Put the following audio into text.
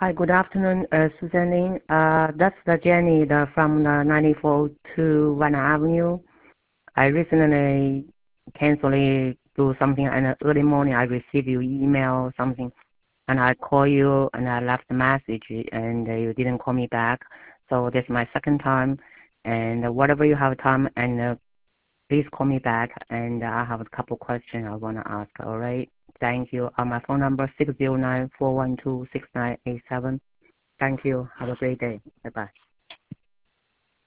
Hi, good afternoon, Susan Lin. That's the Jenny from the 9402 Van Avenue. I recently canceled do something, and early morning I received your email something, and I call you and I left a message, and you didn't call me back. So this is my second time, and whatever you have time, and please call me back, and I have a couple questions I want to ask. All right. Thank you. My phone number 609-412-6987. Thank you. Have a great day. Bye-bye.